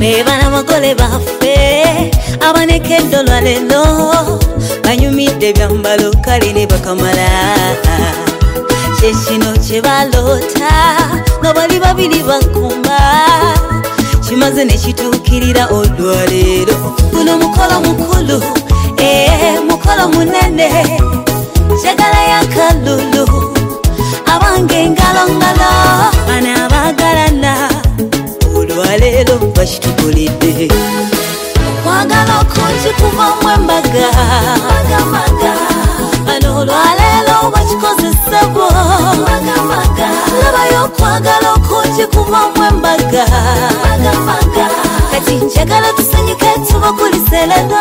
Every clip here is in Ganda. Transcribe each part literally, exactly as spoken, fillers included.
Eba n'abagole baffe abanekedde olwaleero banyumidde byambalo kale ne bakamala kye kino kye baloota nga bali babiri bakumba kimaze ne kituukirira olwaleero guno mukolo mukulu ee mukolo munene njagala y'akalulu abange engalongalo bano abagalana olwaleero bakitukoledde kwagala okungi kuvamu embaga bano olwaleero bakikozesebo labayo okwagala okungi kuvamu embaga kati njagala tusanyuke tubakulise leero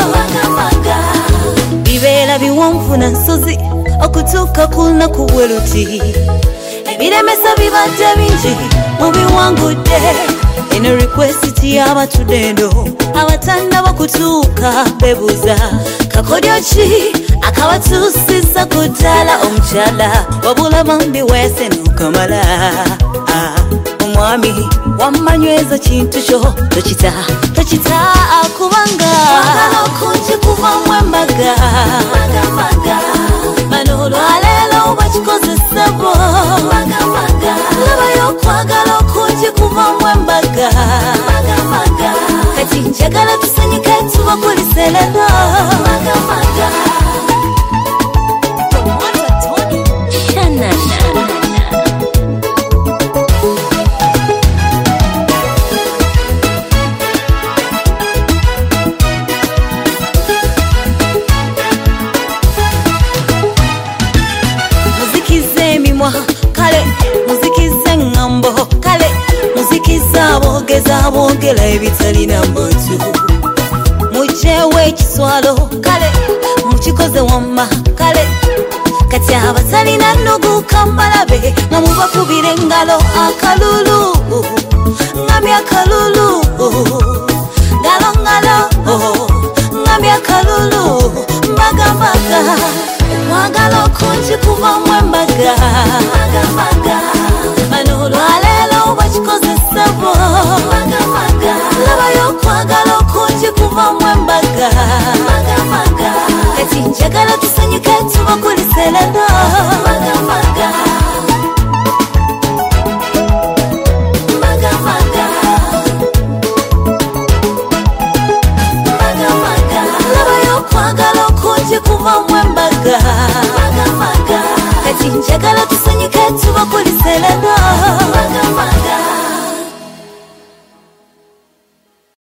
bibeera biwanvu na nsozi okutuuka ku lunaku bwe luti ebiremesa bibadde bingi mubiwangudde eno requesti y'abatudendo abatannaba kutuuka bebuuza kakodyo ki akabatuusiza ku ddala omukyala wabula bambi weese n'okamala omwami wammanyweza kintu kyo tokita tokita kubanga wagala okungi kuvamu embaga bano olwaleero bakikozesebo labayo okwagala okungi kuvamu embaga kati njagala tusanyuke tubakulise leero kale muzikize ngambo kale muzikize abogeza abogera ebitalina matu mujewe ekiswalo kale mukikoze wamma kale kati abatalina nnugu kambalabe nga mubakubira engalo akalulu ngamya akalulu ngalo ngalo ngamya akalulu mbaga mbaga mwagala okungi kuvamu embaga bano olwaleero bakikozesebo labayo okwagala okungi kuvamu embaga kati njagala tusanyuke tubakulise leero labayo okwagala okungi kuvamu embaga kati njagala